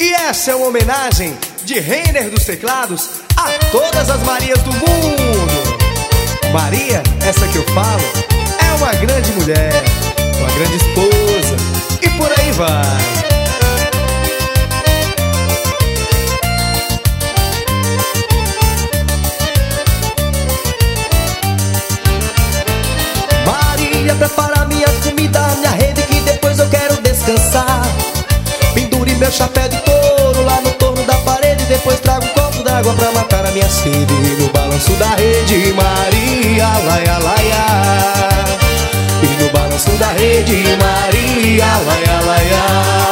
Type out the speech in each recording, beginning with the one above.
E essa é uma homenagem de Renner dos Teclados a todas as Marias do mundo. Maria, essa que eu falo, é uma grande mulher, uma grande esposa, e por aí vai. Maria, prepara minha comida, minha rede, que depois eu quero descansar. Pendure meu chapéu de touro lá no torno da parede, depois trago um copo d'água pra matar a minha sede. E no balanço da rede, Maria, laia, laia. E no balanço da rede, Maria, laia, laia.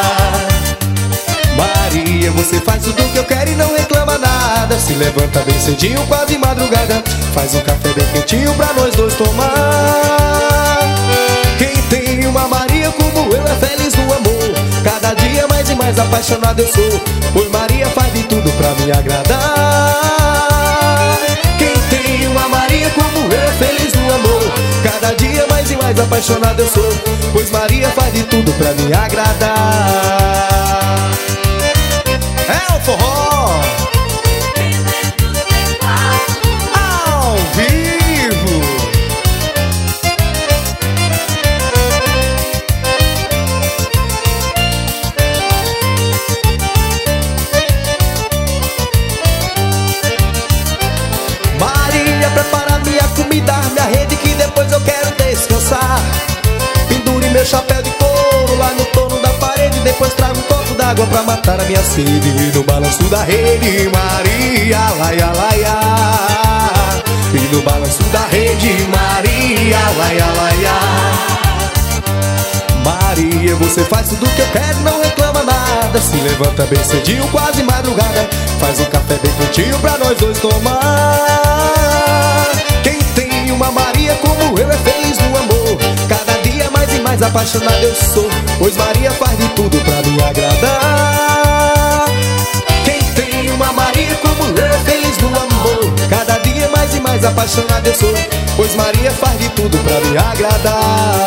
Maria, você faz tudo que eu quero e não reclama nada. Se levanta bem cedinho, quase madrugada, faz um café bem quentinho pra nós dois tomar. Quem tem uma Maria como eu é feliz no amor. Cada dia mais e mais apaixonado eu sou, pois Maria faz de tudo pra me agradar. Quem tem uma Maria como eu é feliz no amor. Cada dia mais e mais apaixonado eu sou, pois Maria faz de tudo pra me agradar. É o forró ao vivo. Maria, prepara minha comida, minha rede, que depois eu quero descansar. Pendure meu chapéu de couro lá no torno da parede, depois trago um copo d'água pra matar a minha sede. E no balanço da rede, Maria, laia, laia. E no balanço da rede, Maria, laia, laia. Maria, você faz tudo que eu quero, não reclama nada. Se levanta bem cedinho, quase madrugada, faz um café bem quentinho pra nós dois tomar. Quem tem uma Maria como eu é feliz no amor. Cada dia mais e mais apaixonado eu sou, pois Maria faz de tudo pra me agradar. Quem tem uma Maria como eu é feliz no amor. Cada dia mais e mais apaixonado eu sou, pois Maria faz de tudo pra me agradar.